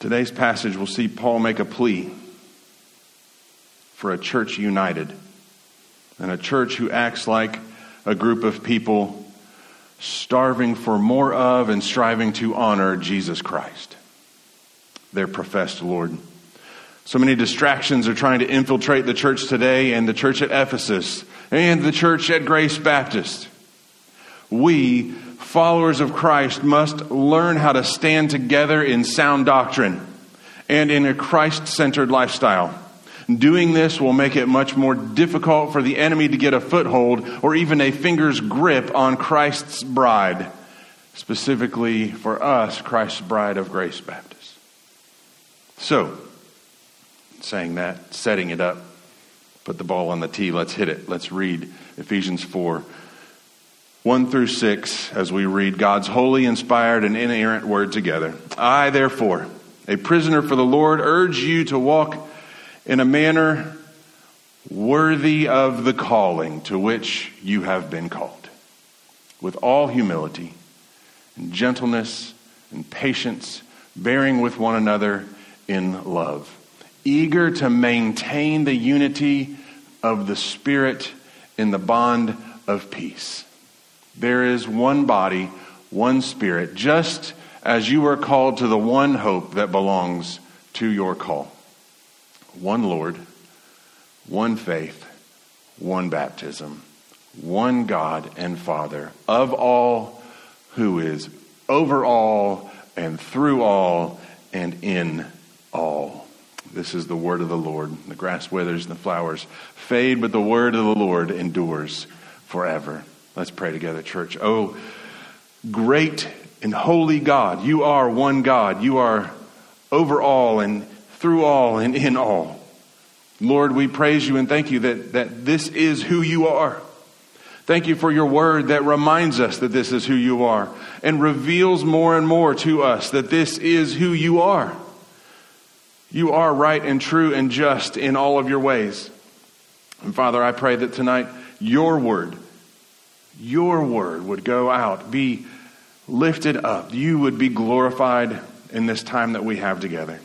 Today's passage will see Paul make a plea for a church united and a church who acts like a group of people starving for more of and striving to honor Jesus Christ, their professed Lord. So many distractions are trying to infiltrate the church today, and the church at Ephesus and the church at Grace Baptist. We, followers of Christ, must learn how to stand together in sound doctrine and in a Christ-centered lifestyle. Doing this will make it much more difficult for the enemy to get a foothold or even a finger's grip on Christ's bride, specifically for us, Christ's bride of Grace Baptist. So, saying that, setting it up, put the ball on the tee, let's hit it. Let's read Ephesians 4, 1 through 6, as we read God's holy, inspired, and inerrant word together. I, therefore, a prisoner for the Lord, urge you to walk in a manner worthy of the calling to which you have been called, with all humility and gentleness and patience, bearing with one another in love, eager to maintain the unity of the Spirit in the bond of peace. There is one body, one Spirit, just as you are called to the one hope that belongs to your call. One Lord, one faith, one baptism, one God and Father of all, who is over all and through all and in all. This is the word of the Lord. The grass withers and the flowers fade, but the word of the Lord endures forever. Let's pray together, church. Oh, great and holy God, you are one God. You are over all and through all and in all. Lord, we praise you and thank you that this is who you are. Thank you for your word that reminds us that this is who you are and reveals more and more to us that this is who you are. You are right and true and just in all of your ways. And Father, I pray that tonight your word would go out, be lifted up. You would be glorified in this time that we have together.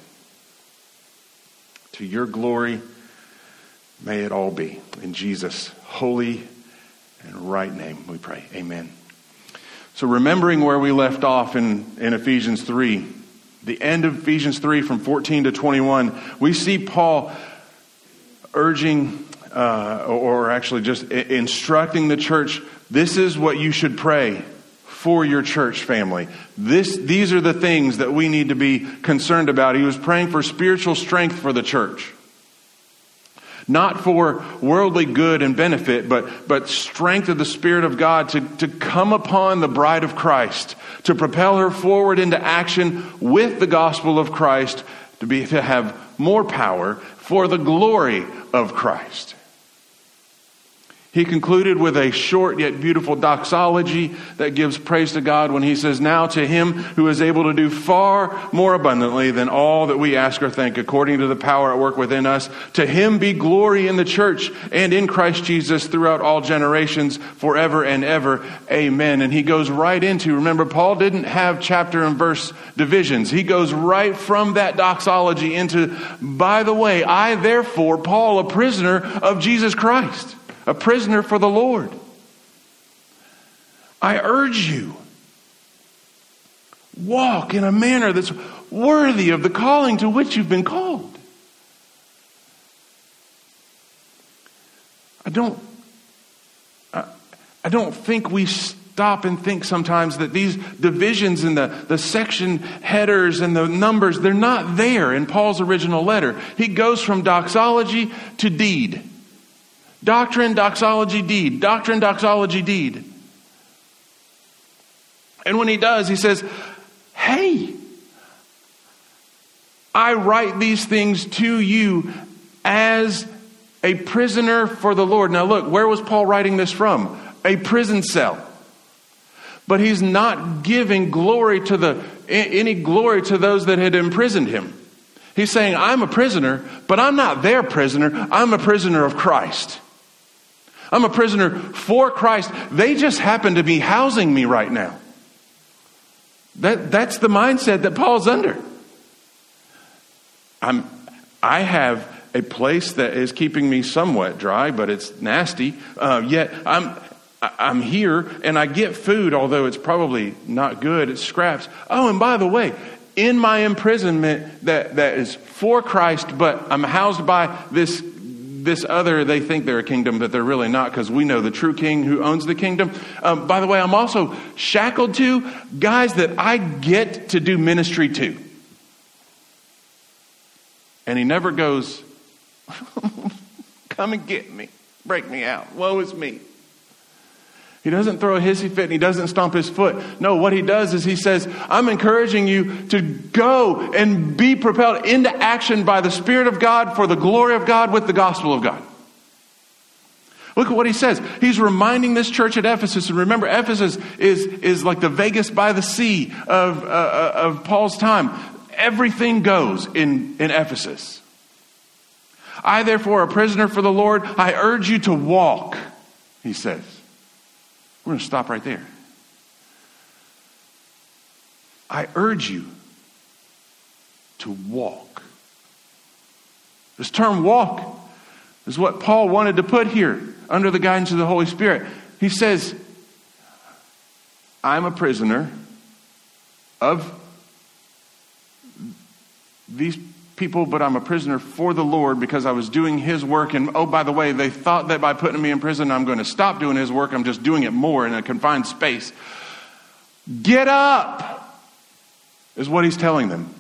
To your glory, may it all be. In Jesus' holy and right name we pray. Amen. So remembering where we left off in Ephesians 3, the end of Ephesians 3 from 14 to 21, we see Paul urging, or actually just instructing the church, this is what you should pray for your church family. These are the things that we need to be concerned about. He was praying for spiritual strength for the church. Not for worldly good and benefit, but strength of the Spirit of God to come upon the bride of Christ, to propel her forward into action with the gospel of Christ, to have more power for the glory of Christ. He concluded with a short yet beautiful doxology that gives praise to God when he says, now to him who is able to do far more abundantly than all that we ask or think, according to the power at work within us, to him be glory in the church and in Christ Jesus throughout all generations, forever and ever. Amen. And he goes right into, remember, Paul didn't have chapter and verse divisions. He goes right from that doxology into, by the way, I therefore, Paul, a prisoner of Jesus Christ, a prisoner for the Lord, I urge you, walk in a manner that's worthy of the calling to which you've been called. I don't think we stop and think sometimes that these divisions in the section headers and the numbers, they're not there in Paul's original letter. He goes from doxology to deed. Doctrine, doxology, deed. Doctrine, doxology, deed. And when he does, he says, hey, I write these things to you as a prisoner for the Lord. Now look, where was Paul writing this from? A prison cell. But he's not giving any glory to those that had imprisoned him. He's saying, I'm a prisoner, but I'm not their prisoner. I'm a prisoner of Christ. I'm a prisoner for Christ. They just happen to be housing me right now. That's the mindset that Paul's under. I have a place that is keeping me somewhat dry, but it's nasty. Yet I'm here and I get food, although it's probably not good. It's scraps. Oh, and by the way, in my imprisonment that is for Christ, but I'm housed by this other, they think they're a kingdom, but they're really not, because we know the true king who owns the kingdom. By the way, I'm also shackled to guys that I get to do ministry to. And he never goes, come and get me, break me out, woe is me. He doesn't throw a hissy fit and he doesn't stomp his foot. No, what he does is he says, I'm encouraging you to go and be propelled into action by the Spirit of God for the glory of God with the gospel of God. Look at what he says. He's reminding this church at Ephesus. And remember, Ephesus is like the Vegas by the sea of Paul's time. Everything goes in Ephesus. I, therefore, a prisoner for the Lord, I urge you to walk, he says. We're going to stop right there. I urge you to walk. This term walk is what Paul wanted to put here under the guidance of the Holy Spirit. He says, I'm a prisoner of these people, but I'm a prisoner for the Lord because I was doing his work. And oh, by the way, they thought that by putting me in prison, I'm going to stop doing his work. I'm just doing it more in a confined space. Get up, is what he's telling them.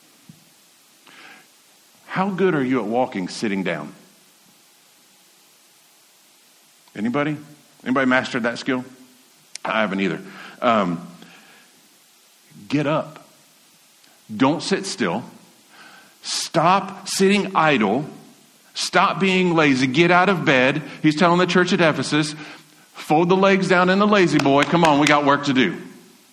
How good are you at walking sitting down? Anybody? Anybody mastered that skill? I haven't either. Get up. Don't sit still. Stop sitting idle. Stop being lazy. Get out of bed. He's telling the church at Ephesus, fold the legs down in the lazy boy. Come on, we got work to do.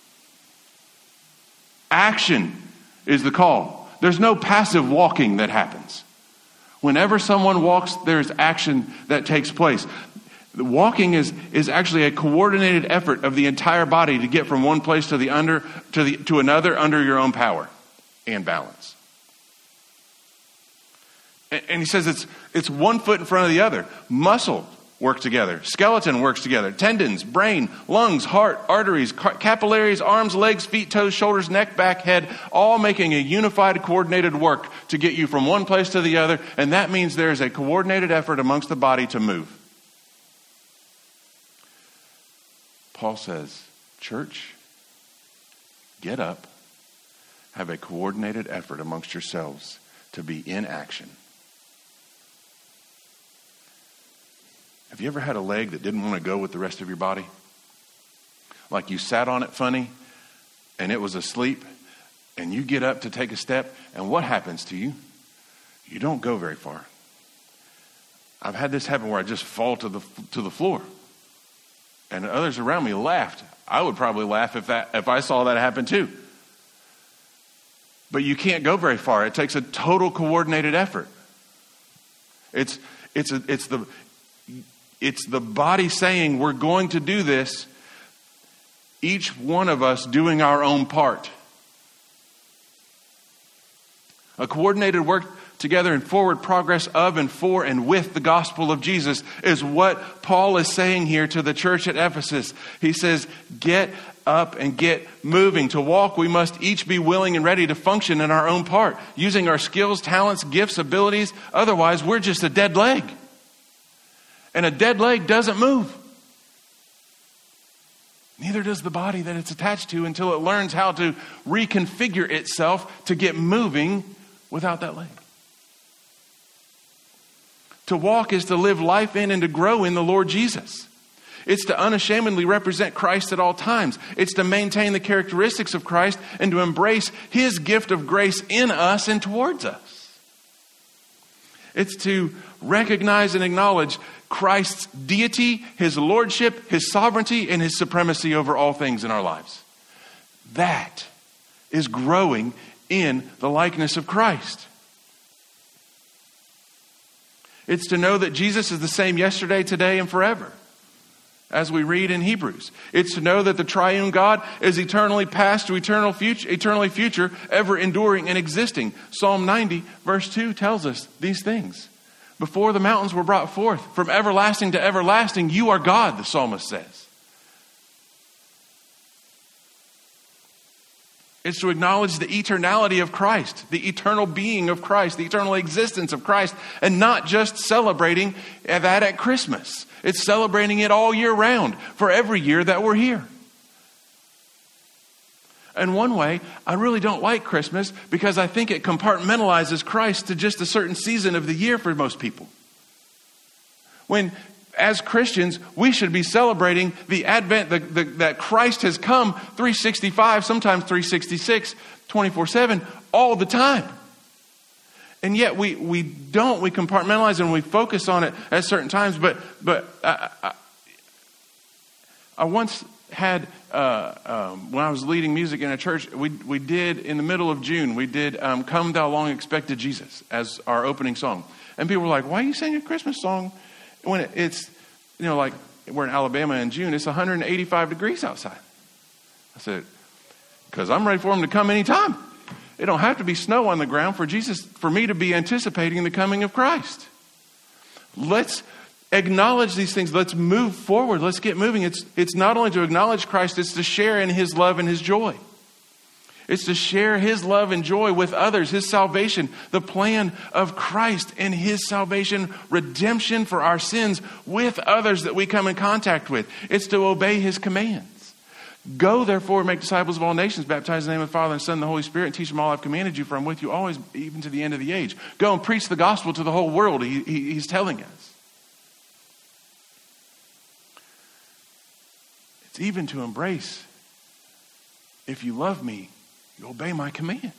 Action is the call. There's no passive walking that happens. Whenever someone walks, there's action that takes place. Walking is actually a coordinated effort of the entire body to get from one place to another under your own power and balance. And he says it's one foot in front of the other. Muscle work together. Skeleton works together. Tendons, brain, lungs, heart, arteries, capillaries, arms, legs, feet, toes, shoulders, neck, back, head, all making a unified, coordinated work to get you from one place to the other. And that means there's a coordinated effort amongst the body to move. Paul says, church, get up, have a coordinated effort amongst yourselves to be in action. Have you ever had a leg that didn't want to go with the rest of your body? Like you sat on it funny and it was asleep and you get up to take a step and what happens to you? You don't go very far. I've had this happen where I just fall to the floor and others around me laughed. I would probably laugh if I saw that happen too. But you can't go very far. It takes a total coordinated effort. It's the body saying, we're going to do this, each one of us doing our own part. A coordinated work together in forward progress of and for and with the gospel of Jesus is what Paul is saying here to the church at Ephesus. He says, get up and get moving. To walk, we must each be willing and ready to function in our own part, using our skills, talents, gifts, abilities. Otherwise, we're just a dead leg. And a dead leg doesn't move. Neither does the body that it's attached to until it learns how to reconfigure itself to get moving without that leg. To walk is to live life in and to grow in the Lord Jesus. It's to unashamedly represent Christ at all times. It's to maintain the characteristics of Christ and to embrace his gift of grace in us and towards us. It's to recognize and acknowledge Christ's deity, his lordship, his sovereignty, and his supremacy over all things in our lives. That is growing in the likeness of Christ. It's to know that Jesus is the same yesterday, today, and forever. as we read in Hebrews. It's to know that the triune God is eternally past to eternally future, ever enduring and existing. Psalm 90, verse 2 tells us these things. Before the mountains were brought forth, from everlasting to everlasting, you are God, the psalmist says. It's to acknowledge the eternality of Christ, the eternal being of Christ, the eternal existence of Christ, and not just celebrating that at Christmas. It's celebrating it all year round, for every year that we're here. And one way, I really don't like Christmas because I think it compartmentalizes Christ to just a certain season of the year for most people. When, as Christians, we should be celebrating the advent, that Christ has come 365, sometimes 366, 24/7, all the time. And yet we don't. We compartmentalize and we focus on it at certain times. But I once had, when I was leading music in a church, we did, in the middle of June, we did Come Thou Long Expected Jesus as our opening song. And people were like, why are you singing a Christmas song when it's, like we're in Alabama in June, it's 185 degrees outside? I said, because I'm ready for him to come anytime. It don't have to be snow on the ground for me to be anticipating the coming of Christ. Let's acknowledge these things. Let's move forward. Let's get moving. It's not only to acknowledge Christ, it's to share in his love and his joy. It's to share his love and joy with others, his salvation, the plan of Christ and his salvation, redemption for our sins with others that we come in contact with. It's to obey his commands. Go, therefore, make disciples of all nations, baptize in the name of the Father and Son and the Holy Spirit, and teach them all I've commanded you, for I'm with you always, even to the end of the age. Go and preach the gospel to the whole world, he's telling us. It's even to embrace, if you love me, you obey my commands.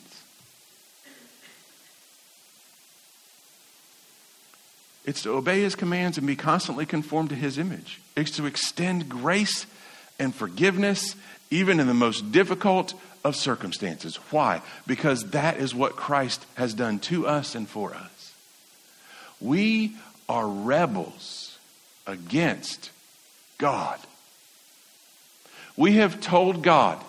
It's to obey his commands and be constantly conformed to his image. It's to extend grace and forgiveness, even in the most difficult of circumstances. Why? Because that is what Christ has done to us and for us. We are rebels against God. We have told God,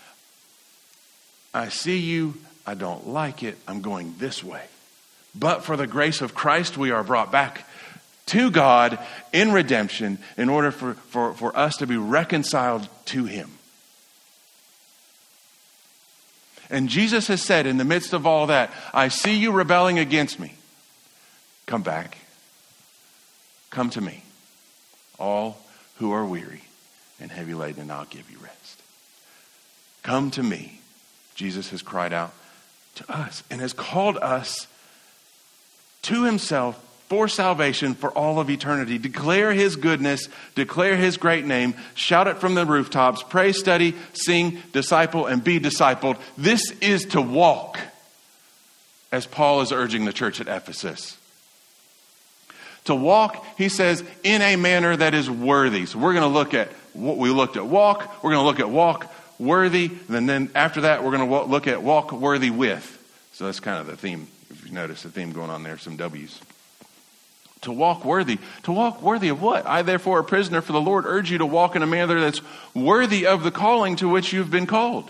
I see you, I don't like it, I'm going this way. But for the grace of Christ, we are brought back to God in redemption in order for us to be reconciled to him. And Jesus has said in the midst of all that, I see you rebelling against me. Come back. Come to me. All who are weary and heavy laden, and I'll give you rest. Come to me. Jesus has cried out to us and has called us to himself for salvation for all of eternity. Declare his goodness, declare his great name, shout it from the rooftops, pray, study, sing, disciple, and be discipled. This is to walk, as Paul is urging the church at Ephesus. To walk, he says, in a manner that is worthy. So we're going to look at what we looked at walk. We're going to look at walk worthy. And then after that, we're going to look at walk worthy with. So that's kind of the theme. If you notice the theme going on there, some W's. To walk worthy. To walk worthy of what? I, therefore, a prisoner for the Lord, urge you to walk in a manner that's worthy of the calling to which you've been called.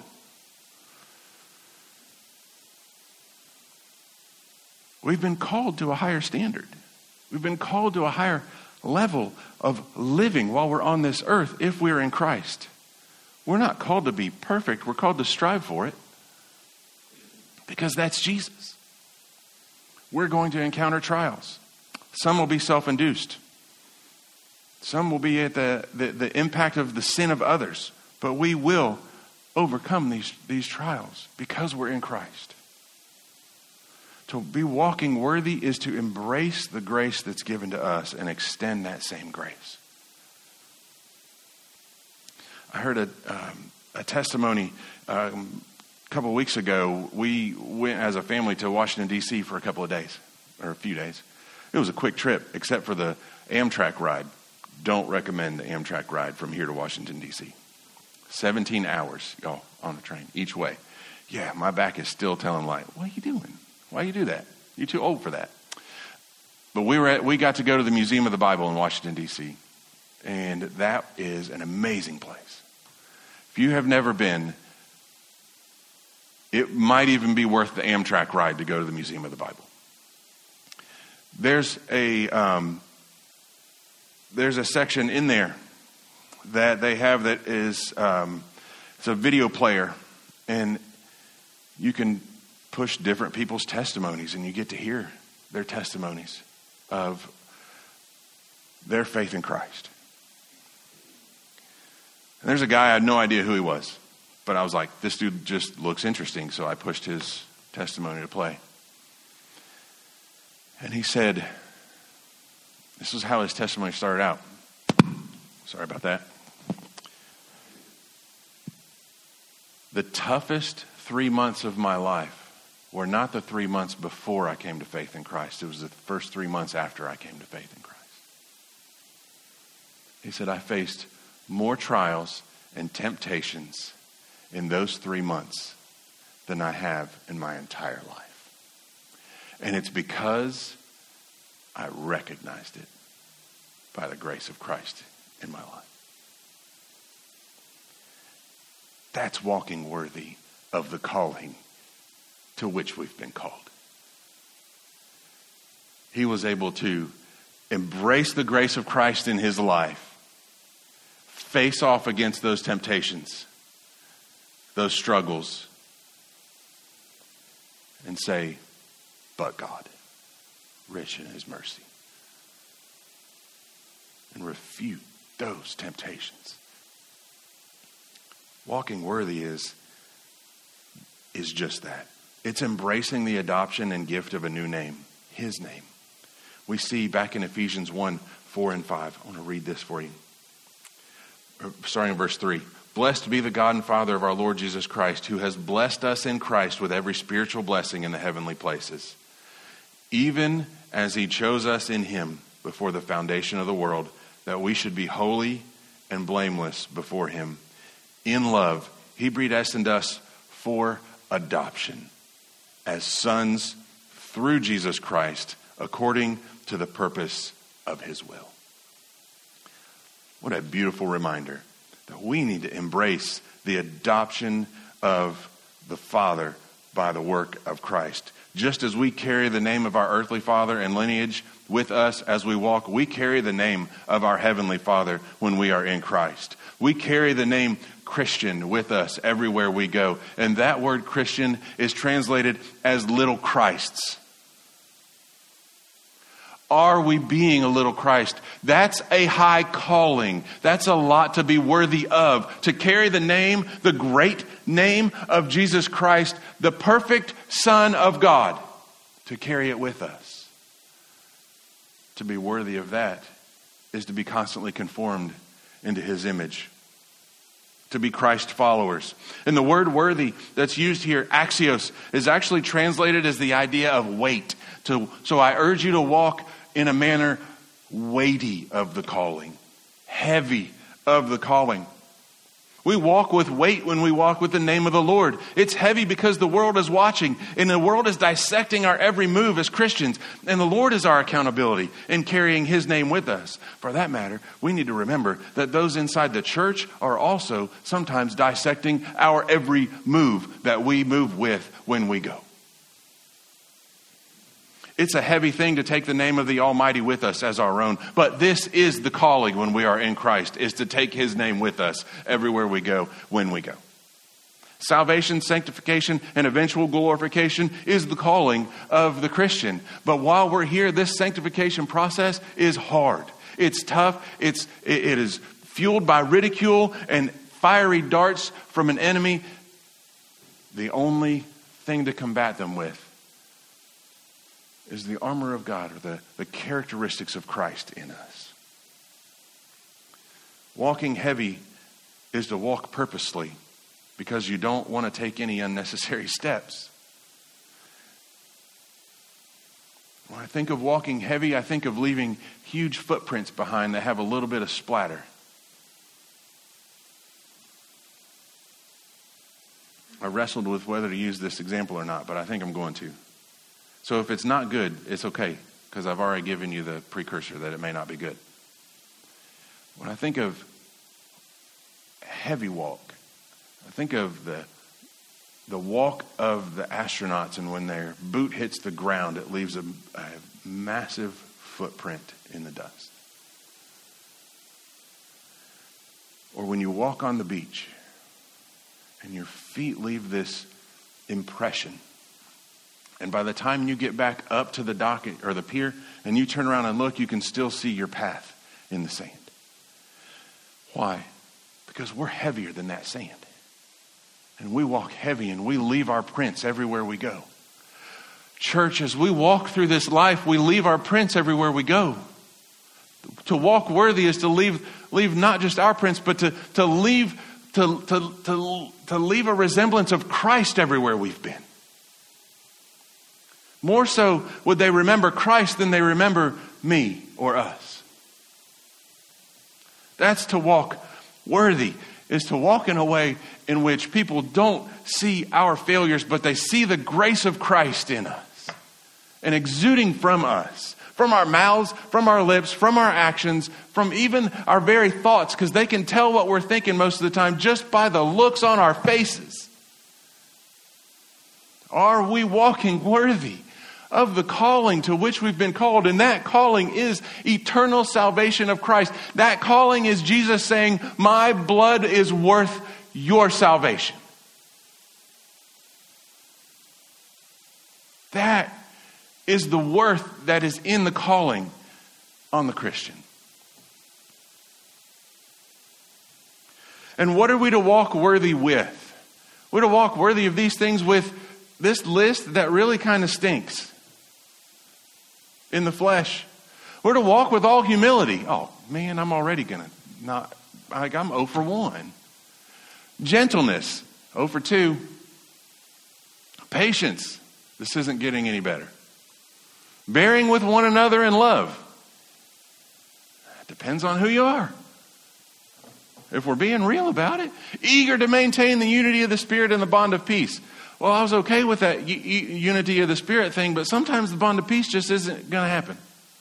We've been called to a higher standard. We've been called to a higher level of living while we're on this earth if we're in Christ. We're not called to be perfect. We're called to strive for it because that's Jesus. We're going to encounter trials. Some will be self-induced. Some will be at the impact of the sin of others. But we will overcome these trials because we're in Christ. To be walking worthy is to embrace the grace that's given to us and extend that same grace. I heard a testimony a couple of weeks ago. We went as a family to Washington, D.C. for a couple of days, or a few days. It was a quick trip, except for the Amtrak ride. Don't recommend the Amtrak ride from here to Washington, D.C. 17 hours, y'all, on the train, each way. Yeah, my back is still telling like, what are you doing? Why you do that? You're too old for that. But we got to go to the Museum of the Bible in Washington, D.C. And that is an amazing place. If you have never been, it might even be worth the Amtrak ride to go to the Museum of the Bible. There's a section in there that they have that is it's a video player, and you can push different people's testimonies, and you get to hear their testimonies of their faith in Christ. And there's a guy, I had no idea who he was, but I was like, this dude just looks interesting, so I pushed his testimony to play. And he said, this is how his testimony started out. Sorry about that. The toughest 3 months of my life were not the 3 months before I came to faith in Christ. It was the first 3 months after I came to faith in Christ. He said, I faced more trials and temptations in those 3 months than I have in my entire life. And it's because I recognized it by the grace of Christ in my life. That's walking worthy of the calling to which we've been called. He was able to embrace the grace of Christ in his life, face off against those temptations, those struggles, and say, but God, rich in his mercy. And refute those temptations. Walking worthy is just that. It's embracing the adoption and gift of a new name, his name. We see back in Ephesians 1, 4 and 5. I want to read this for you. Starting in verse 3. Blessed be the God and Father of our Lord Jesus Christ, who has blessed us in Christ with every spiritual blessing in the heavenly places, even as he chose us in him before the foundation of the world, that we should be holy and blameless before him. In love, he predestined us for adoption as sons through Jesus Christ, according to the purpose of his will. What a beautiful reminder that we need to embrace the adoption of the Father by the work of Christ. Just as we carry the name of our earthly father and lineage with us as we walk, we carry the name of our heavenly Father when we are in Christ. We carry the name Christian with us everywhere we go. And that word Christian is translated as little Christs. Are we being a little Christ? That's a high calling. That's a lot to be worthy of. To carry the name, the great name of Jesus Christ, the perfect Son of God. To carry it with us. To be worthy of that is to be constantly conformed into his image. To be Christ followers. And the word worthy that's used here, axios, is actually translated as the idea of weight. So I urge you to walk in a manner weighty of the calling, heavy of the calling. We walk with weight when we walk with the name of the Lord. It's heavy because the world is watching and the world is dissecting our every move as Christians. And the Lord is our accountability in carrying his name with us. For that matter, we need to remember that those inside the church are also sometimes dissecting our every move that we move with when we go. It's a heavy thing to take the name of the Almighty with us as our own. But this is the calling when we are in Christ, is to take his name with us everywhere we go, when we go. Salvation, sanctification, and eventual glorification is the calling of the Christian. But while we're here, this sanctification process is hard. It's tough. It is fueled by ridicule and fiery darts from an enemy. The only thing to combat them with is the armor of God, or the characteristics of Christ in us. Walking heavy is to walk purposely because you don't want to take any unnecessary steps. When I think of walking heavy, I think of leaving huge footprints behind that have a little bit of splatter. I wrestled with whether to use this example or not, but I think I'm going to. So if it's not good, it's okay, because I've already given you the precursor that it may not be good. When I think of heavy walk, I think of the walk of the astronauts, and when their boot hits the ground, it leaves a massive footprint in the dust. Or when you walk on the beach and your feet leave this impression, and by the time you get back up to the dock or the pier and you turn around and look, you can still see your path in the sand. Why? Because we're heavier than that sand. And we walk heavy and we leave our prints everywhere we go. Church, as we walk through this life, we leave our prints everywhere we go. To walk worthy is to leave not just our prints, but to leave a resemblance of Christ everywhere we've been. More so would they remember Christ than they remember me or us. That's to walk worthy, is to walk in a way in which people don't see our failures, but they see the grace of Christ in us and exuding from us, from our mouths, from our lips, from our actions, from even our very thoughts, because they can tell what we're thinking most of the time just by the looks on our faces. Are we walking worthy of the calling to which we've been called? And that calling is eternal salvation of Christ. That calling is Jesus saying, my blood is worth your salvation. That is the worth that is in the calling on the Christian. And what are we to walk worthy with? We're to walk worthy of these things with this list that really kind of stinks in the flesh. We're to walk with all humility. Oh man, I'm already I'm 0 for 1. Gentleness, 0 for 2. Patience, this isn't getting any better. Bearing with one another in love. Depends on who you are. If we're being real about it. Eager to maintain the unity of the Spirit and the bond of peace. Well, I was okay with that unity of the Spirit thing, but sometimes the bond of peace just isn't going to happen.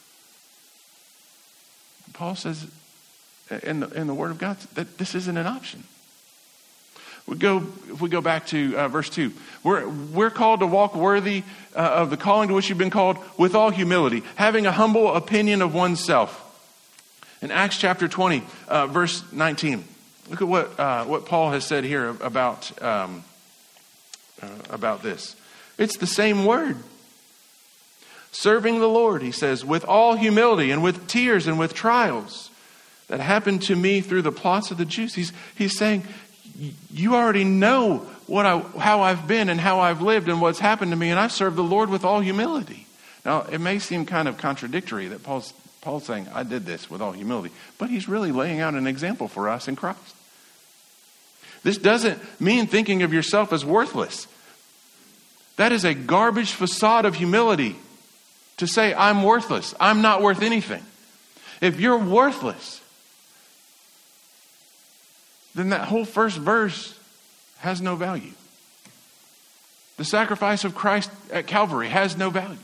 Paul says in the Word of God that this isn't an option. If we go back to verse 2, we're called to walk worthy of the calling to which you've been called with all humility, having a humble opinion of oneself. In Acts chapter 20, verse 19, look at what Paul has said here about this. It's the same word. Serving the Lord, he says, with all humility and with tears and with trials that happened to me through the plots of the Jews. He's saying, you already know how I've been and how I've lived and what's happened to me, and I've served the Lord with all humility. Now, it may seem kind of contradictory that Paul's saying, I did this with all humility, but he's really laying out an example for us in Christ. This doesn't mean thinking of yourself as worthless. That is a garbage facade of humility to say, I'm worthless. I'm not worth anything. If you're worthless, then that whole first verse has no value. The sacrifice of Christ at Calvary has no value.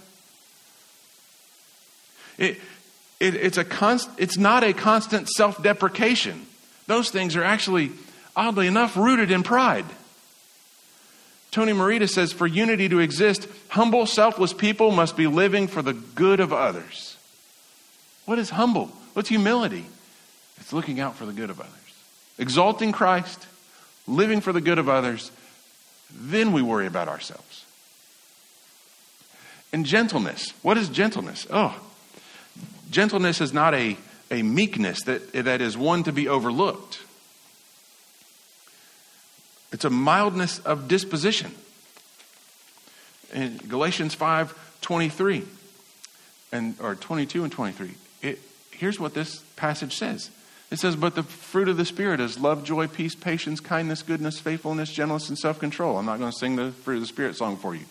It's not a constant self-deprecation. Those things are actually, oddly enough, rooted in pride. Tony Morita says, for unity to exist, humble, selfless people must be living for the good of others. What is humble? What's humility? It's looking out for the good of others. Exalting Christ, living for the good of others, then we worry about ourselves. And gentleness. What is gentleness? Gentleness is not a meekness that is one to be overlooked. It's a mildness of disposition. In Galatians 5:23 or 22 and 23, here's what this passage says. It says, but the fruit of the Spirit is love, joy, peace, patience, kindness, goodness, faithfulness, gentleness, and self-control. I'm not going to sing the fruit of the Spirit song for you.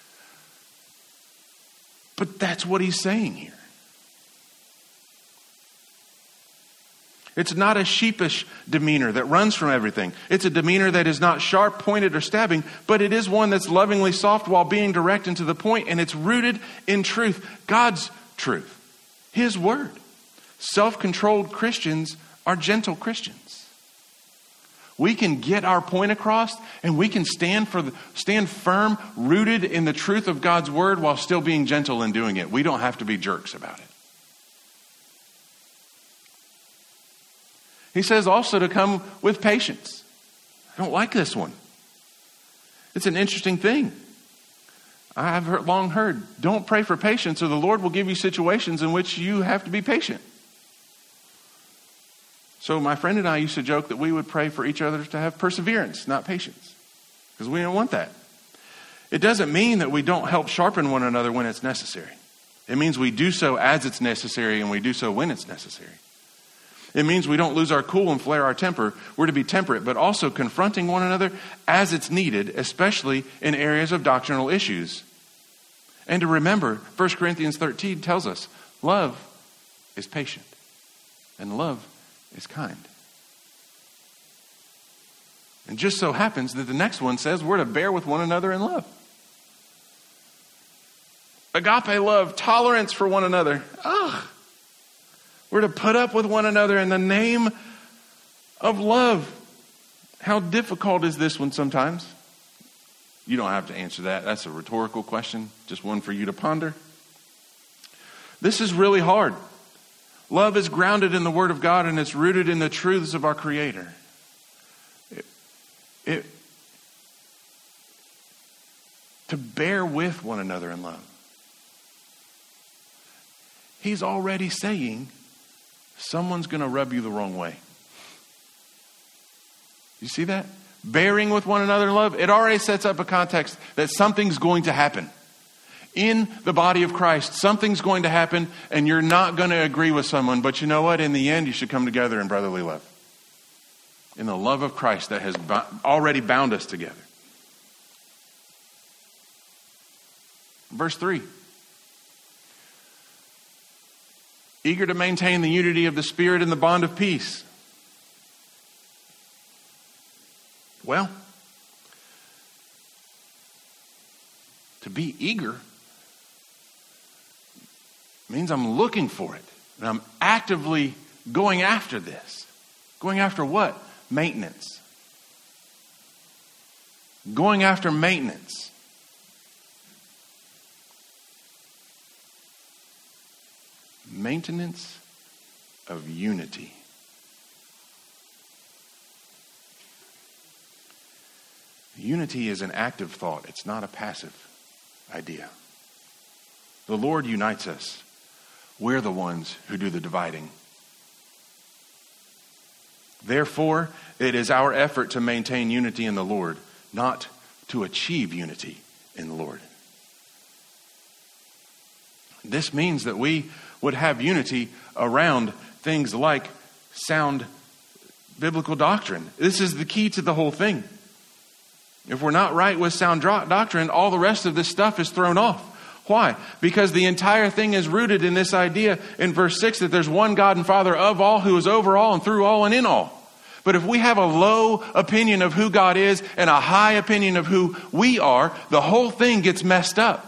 But that's what he's saying here. It's not a sheepish demeanor that runs from everything. It's a demeanor that is not sharp, pointed, or stabbing, but it is one that's lovingly soft while being direct and to the point, and it's rooted in truth, God's truth, His Word. Self-controlled Christians are gentle Christians. We can get our point across, and we can stand firm, rooted in the truth of God's word while still being gentle in doing it. We don't have to be jerks about it. He says also to come with patience. I don't like this one. It's an interesting thing. I've long heard, don't pray for patience or the Lord will give you situations in which you have to be patient. So my friend and I used to joke that we would pray for each other to have perseverance, not patience, because we don't want that. It doesn't mean that we don't help sharpen one another when it's necessary. It means we do so as it's necessary and we do so when it's necessary. It means we don't lose our cool and flare our temper. We're to be temperate, but also confronting one another as it's needed, especially in areas of doctrinal issues. And to remember, 1 Corinthians 13 tells us, love is patient and love is kind. And just so happens that the next one says we're to bear with one another in love. Agape love, tolerance for one another. We're to put up with one another in the name of love. How difficult is this one sometimes? You don't have to answer that. That's a rhetorical question. Just one for you to ponder. This is really hard. Love is grounded in the Word of God and it's rooted in the truths of our Creator. To bear with one another in love. He's already saying someone's going to rub you the wrong way. You see that? Bearing with one another in love, it already sets up a context that something's going to happen. In the body of Christ, something's going to happen and you're not going to agree with someone. But you know what? In the end, you should come together in brotherly love. In the love of Christ that has already bound us together. Verse 3. Eager to maintain the unity of the Spirit in the bond of peace. Well, to be eager means I'm looking for it. And I'm actively going after this. Going after what? Maintenance. Going after maintenance. Maintenance of unity. Unity is an active thought. It's not a passive idea. The Lord unites us. We're the ones who do the dividing. Therefore, it is our effort to maintain unity in the Lord, not to achieve unity in the Lord. This means that we would have unity around things like sound biblical doctrine. This is the key to the whole thing. If we're not right with sound doctrine, all the rest of this stuff is thrown off. Why? Because the entire thing is rooted in this idea in verse 6 that there's one God and Father of all, who is over all and through all and in all. But if we have a low opinion of who God is and a high opinion of who we are, the whole thing gets messed up.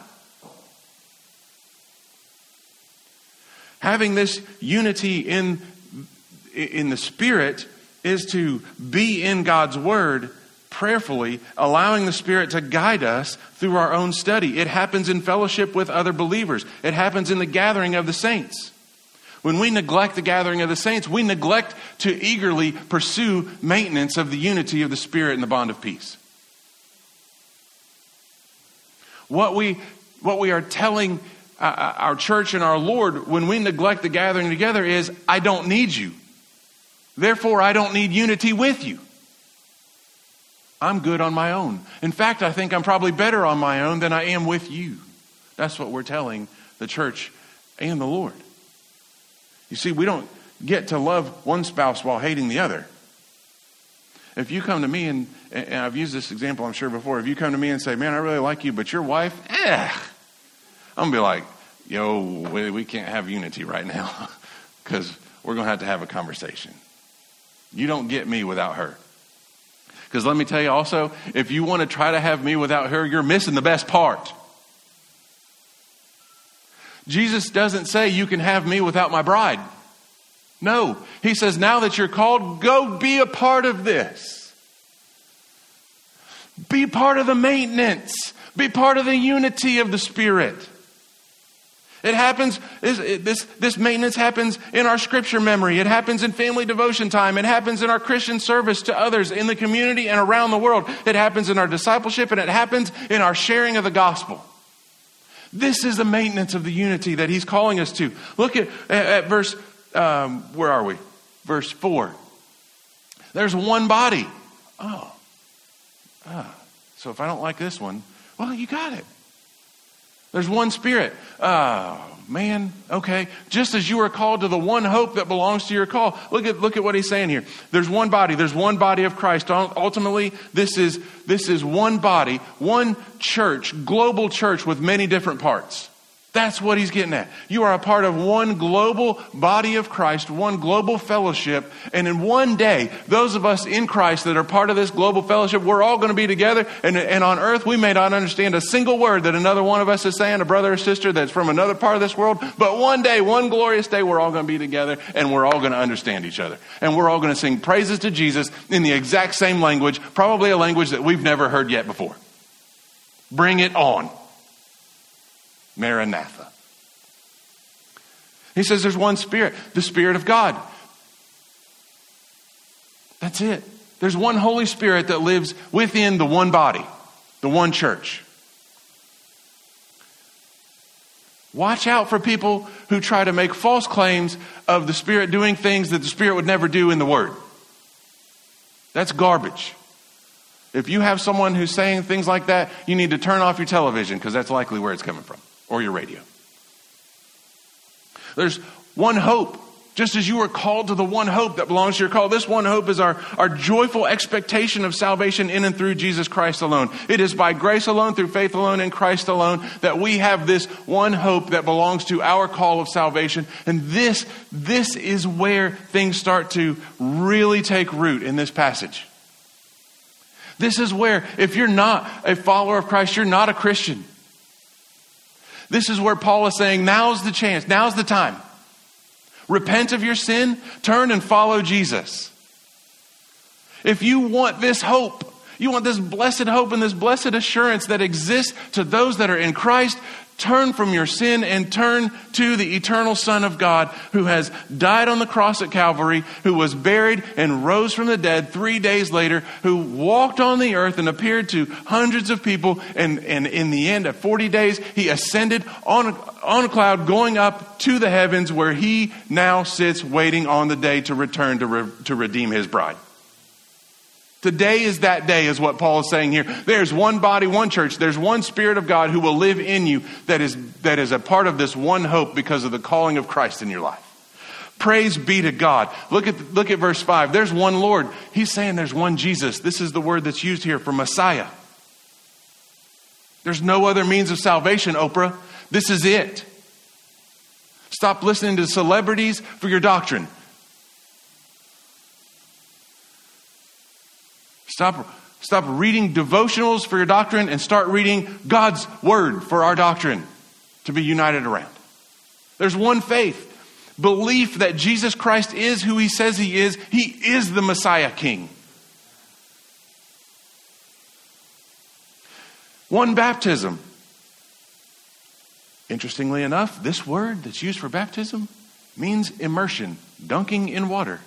Having this unity in the Spirit is to be in God's Word prayerfully, allowing the Spirit to guide us through our own study. It happens in fellowship with other believers. It happens in the gathering of the saints. When we neglect the gathering of the saints, we neglect to eagerly pursue maintenance of the unity of the Spirit and the bond of peace. What we are telling our church and our Lord when we neglect the gathering together is, I don't need you. Therefore, I don't need unity with you. I'm good on my own. In fact, I think I'm probably better on my own than I am with you. That's what we're telling the church and the Lord. You see, we don't get to love one spouse while hating the other. If you come to me, and I've used this example I'm sure before, if you come to me and say, man, I really like you, but your wife, I'm going to be like, yo, we can't have unity right now because we're going to have a conversation. You don't get me without her. Because let me tell you also, if you want to try to have me without her, you're missing the best part. Jesus doesn't say you can have me without my bride. No. He says, now that you're called, go be a part of this. Be part of the maintenance. Be part of the unity of the Spirit. It happens, this maintenance happens in our scripture memory. It happens in family devotion time. It happens in our Christian service to others in the community and around the world. It happens in our discipleship, and it happens in our sharing of the gospel. This is the maintenance of the unity that he's calling us to. Look at verse, where are we? Verse 4. There's one body. So if I don't like this one, well, you got it. There's one Spirit. Man, okay. Just as you are called to the one hope that belongs to your call. Look at what he's saying here. There's one body. There's one body of Christ. Ultimately, this is one body, one church, global church with many different parts. That's what he's getting at. You are a part of one global body of Christ, one global fellowship. And in one day, those of us in Christ that are part of this global fellowship, we're all going to be together. And on earth, we may not understand a single word that another one of us is saying, a brother or sister that's from another part of this world. But one day, one glorious day, we're all going to be together and we're all going to understand each other. And we're all going to sing praises to Jesus in the exact same language, probably a language that we've never heard yet before. Bring it on. Maranatha. He says there's one Spirit, the Spirit of God. That's it. There's one Holy Spirit that lives within the one body, the one church. Watch out for people who try to make false claims of the Spirit doing things that the Spirit would never do in the Word. That's garbage. If you have someone who's saying things like that, you need to turn off your television because that's likely where it's coming from. Or your radio. There's one hope. Just as you were called to the one hope that belongs to your call. This one hope is our joyful expectation of salvation in and through Jesus Christ alone. It is by grace alone, through faith alone, in Christ alone, that we have this one hope that belongs to our call of salvation. And this is where things start to really take root in this passage. This is where, if you're not a follower of Christ, you're not a Christian. This is where Paul is saying, now's the chance, now's the time. Repent of your sin, turn and follow Jesus. If you want this hope, you want this blessed hope and this blessed assurance that exists to those that are in Christ, turn from your sin and turn to the eternal Son of God who has died on the cross at Calvary, who was buried and rose from the dead 3 days later, who walked on the earth and appeared to hundreds of people. And in the end, at 40 days, he ascended on a cloud going up to the heavens where he now sits waiting on the day to return to redeem his bride. Today is that day, is what Paul is saying here. There's one body, one church. There's one Spirit of God who will live in you that is a part of this one hope because of the calling of Christ in your life. Praise be to God. Look at verse 5. There's one Lord. He's saying there's one Jesus. This is the word that's used here for Messiah. There's no other means of salvation, Oprah. This is it. Stop listening to celebrities for your doctrine. Stop reading devotionals for your doctrine and start reading God's word for our doctrine to be united around. There's one faith. Belief that Jesus Christ is who he says he is. He is the Messiah King. One baptism. Interestingly enough, this word that's used for baptism means immersion, dunking in water.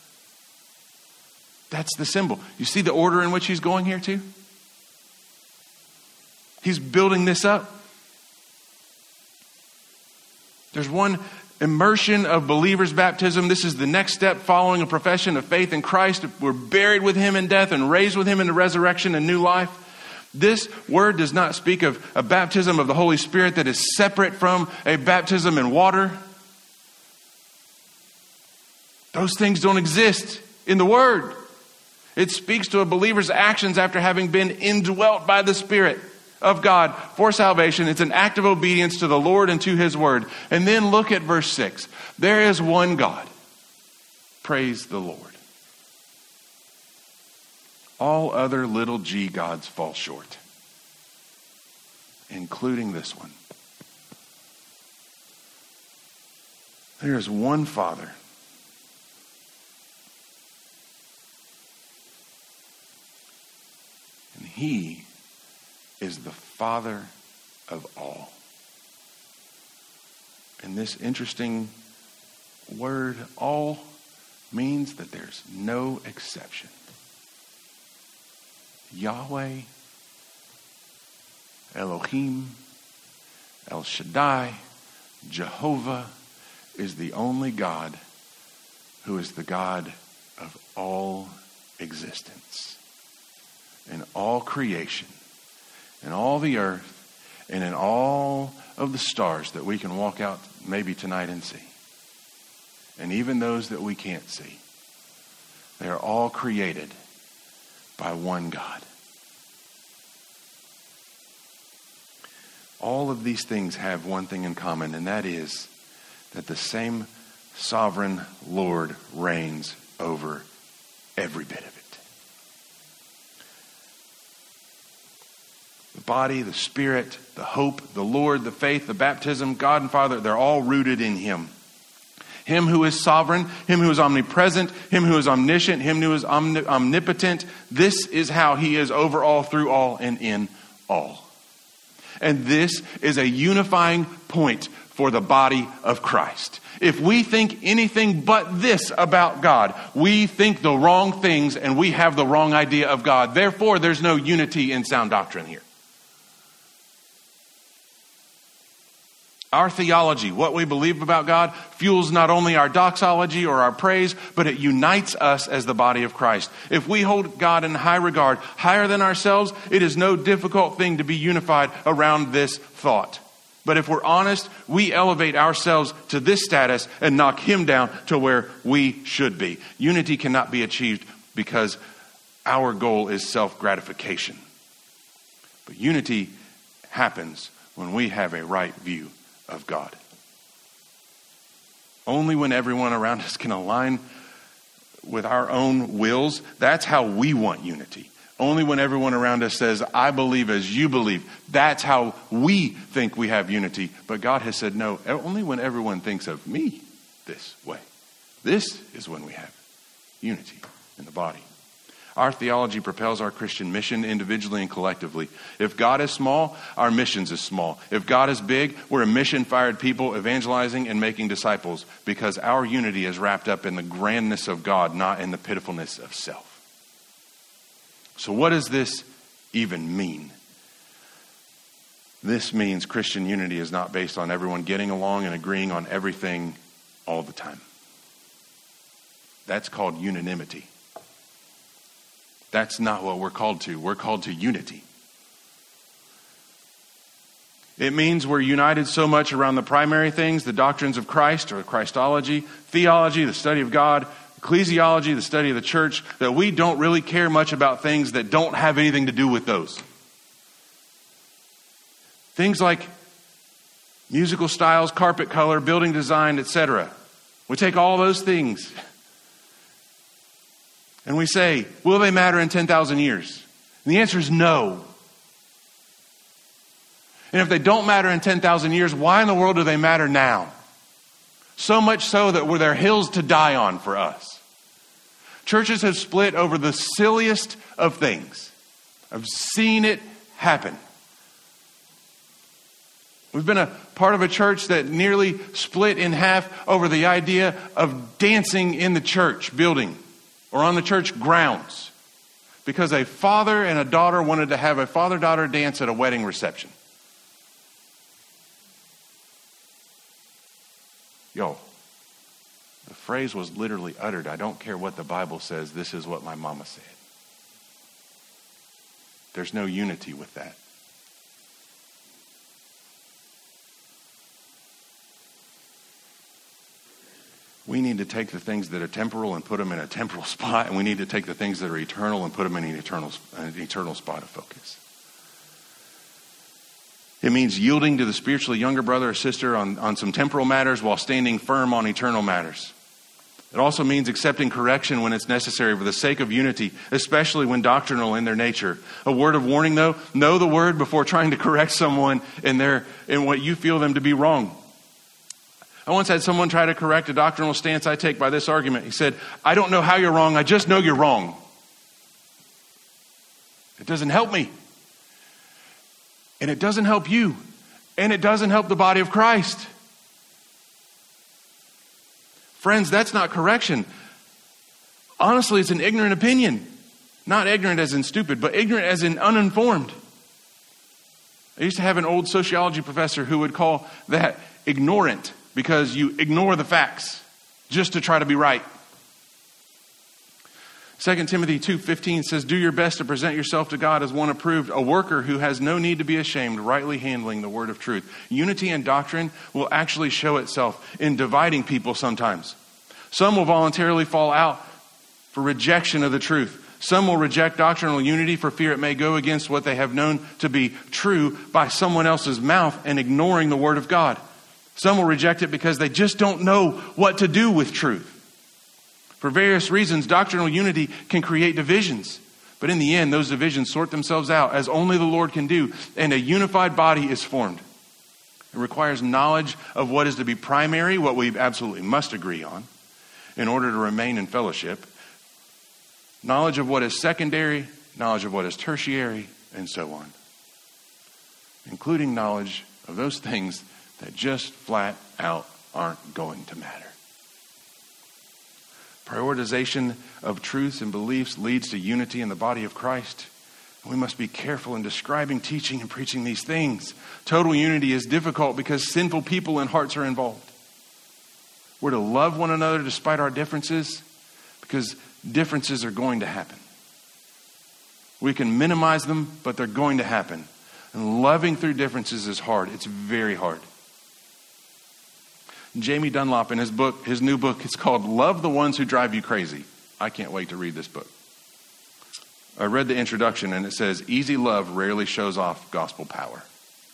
That's the symbol. You see the order in which he's going here too? He's building this up. There's one immersion of believers' baptism. This is the next step following a profession of faith in Christ. We're buried with him in death and raised with him into resurrection and new life. This word does not speak of a baptism of the Holy Spirit that is separate from a baptism in water. Those things don't exist in the Word. It speaks to a believer's actions after having been indwelt by the Spirit of God for salvation. It's an act of obedience to the Lord and to his word. And then look at verse 6. There is one God. Praise the Lord. All other little g gods fall short, including this one. There is one Father he is the Father of all. And this interesting word, all, means that there's no exception. Yahweh, Elohim, El Shaddai, Jehovah is the only God who is the God of all existence and all creation and all the earth and in all of the stars that we can walk out maybe tonight and see. And even those that we can't see. They are all created by one God. All of these things have one thing in common, and that is that the same sovereign Lord reigns over every bit of it. The body, the spirit, the hope, the Lord, the faith, the baptism, God and Father, they're all rooted in him. Him who is sovereign, him who is omnipresent, him who is omniscient, him who is omnipotent. This is how he is over all, through all, and in all. And this is a unifying point for the body of Christ. If we think anything but this about God, we think the wrong things and we have the wrong idea of God. Therefore, there's no unity in sound doctrine here. Our theology, what we believe about God, fuels not only our doxology or our praise, but it unites us as the body of Christ. If we hold God in high regard, higher than ourselves, it is no difficult thing to be unified around this thought. But if we're honest, we elevate ourselves to this status and knock him down to where we should be. Unity cannot be achieved because our goal is self-gratification. But unity happens when we have a right view of God. Only when everyone around us can align with our own wills, that's how we want unity. Only when everyone around us says, I believe as you believe, that's how we think we have unity. But God has said, no, only when everyone thinks of me this way. This is when we have unity in the body. Our theology propels our Christian mission individually and collectively. If God is small, our missions is small. If God is big, we're a mission-fired people evangelizing and making disciples because our unity is wrapped up in the grandness of God, not in the pitifulness of self. So what does this even mean? This means Christian unity is not based on everyone getting along and agreeing on everything all the time. That's called unanimity. That's not what we're called to. We're called to unity. It means we're united so much around the primary things, the doctrines of Christ or Christology, theology, the study of God, ecclesiology, the study of the church, that we don't really care much about things that don't have anything to do with those. Things like musical styles, carpet color, building design, etc. We take all those things and we say, will they matter in 10,000 years? And the answer is no. And if they don't matter in 10,000 years, why in the world do they matter now? So much so that they're hills to die on for us. Churches have split over the silliest of things. I've seen it happen. We've been a part of a church that nearly split in half over the idea of dancing in the church building or on the church grounds because a father and a daughter wanted to have a father-daughter dance at a wedding reception. Yo, the phrase was literally uttered, I don't care what the Bible says, this is what my mama said. There's no unity with that. We need to take the things that are temporal and put them in a temporal spot, and we need to take the things that are eternal and put them in an eternal spot of focus. It means yielding to the spiritually younger brother or sister on some temporal matters while standing firm on eternal matters. It also means accepting correction when it's necessary for the sake of unity, especially when doctrinal in their nature. A word of warning, though, know the word before trying to correct someone in what you feel them to be wrong. I once had someone try to correct a doctrinal stance I take by this argument. He said, I don't know how you're wrong, I just know you're wrong. It doesn't help me. And it doesn't help you. And it doesn't help the body of Christ. Friends, that's not correction. Honestly, it's an ignorant opinion. Not ignorant as in stupid, but ignorant as in uninformed. I used to have an old sociology professor who would call that ignorant, because you ignore the facts just to try to be right. 2 Timothy 2:15 says, do your best to present yourself to God as one approved, a worker who has no need to be ashamed, rightly handling the word of truth. Unity and doctrine will actually show itself in dividing people sometimes. Some will voluntarily fall out for rejection of the truth. Some will reject doctrinal unity for fear it may go against what they have known to be true by someone else's mouth and ignoring the word of God. Some will reject it because they just don't know what to do with truth. For various reasons, doctrinal unity can create divisions. But in the end, those divisions sort themselves out as only the Lord can do, and a unified body is formed. It requires knowledge of what is to be primary, what we absolutely must agree on, in order to remain in fellowship. Knowledge of what is secondary, knowledge of what is tertiary, and so on. Including knowledge of those things that just flat out aren't going to matter. Prioritization of truths and beliefs leads to unity in the body of Christ. We must be careful in describing, teaching, and preaching these things. Total unity is difficult because sinful people and hearts are involved. We're to love one another despite our differences, because differences are going to happen. We can minimize them, but they're going to happen. And loving through differences is hard. It's very hard. Jamie Dunlop, in his new book, it's called Love the Ones Who Drive You Crazy. I can't wait to read this book. I read the introduction and it says, easy love rarely shows off gospel power.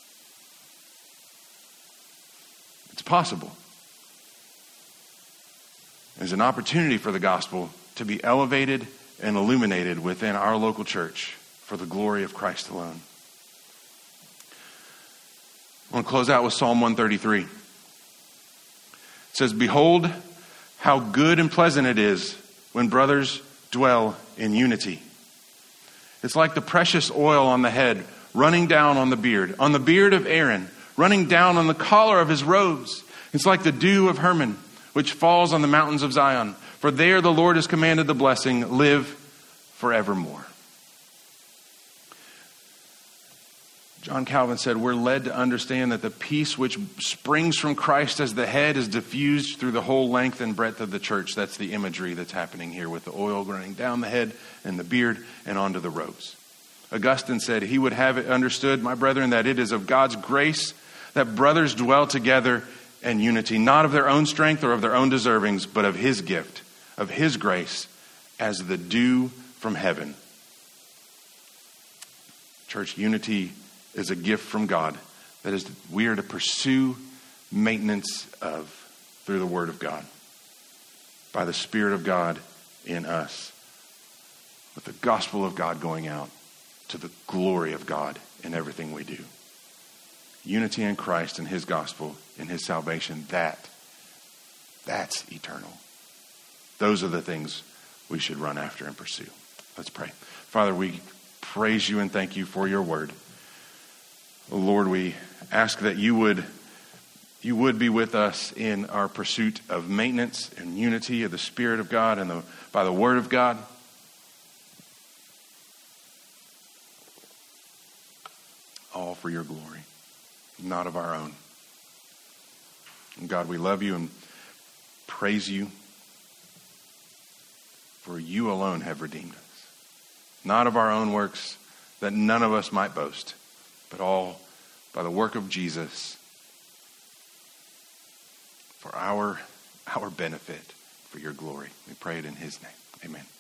It's possible. There's an opportunity for the gospel to be elevated and illuminated within our local church for the glory of Christ alone. I want to close out with Psalm 133. It says, behold, how good and pleasant it is when brothers dwell in unity. It's like the precious oil on the head running down on the beard of Aaron, running down on the collar of his robes. It's like the dew of Hermon, which falls on the mountains of Zion. For there the Lord has commanded the blessing, live forevermore. John Calvin said, we're led to understand that the peace which springs from Christ as the head is diffused through the whole length and breadth of the church. That's the imagery that's happening here with the oil running down the head and the beard and onto the robes. Augustine said he would have it understood, my brethren, that it is of God's grace that brothers dwell together in unity, not of their own strength or of their own deservings, but of his gift, of his grace, as the dew from heaven. Church, unity is a gift from God that is we are to pursue maintenance of through the Word of God, by the Spirit of God in us, with the gospel of God going out to the glory of God in everything we do. Unity in Christ and his gospel and his salvation, that's eternal. Those are the things we should run after and pursue. Let's pray. Father, we praise you and thank you for your word. Lord, we ask that you would be with us in our pursuit of maintenance and unity of the Spirit of God and by the Word of God. All for your glory, not of our own. And God, we love you and praise you, for you alone have redeemed us. Not of our own works, that none of us might boast, but all by the work of Jesus for our benefit, for your glory. We pray it in his name. Amen.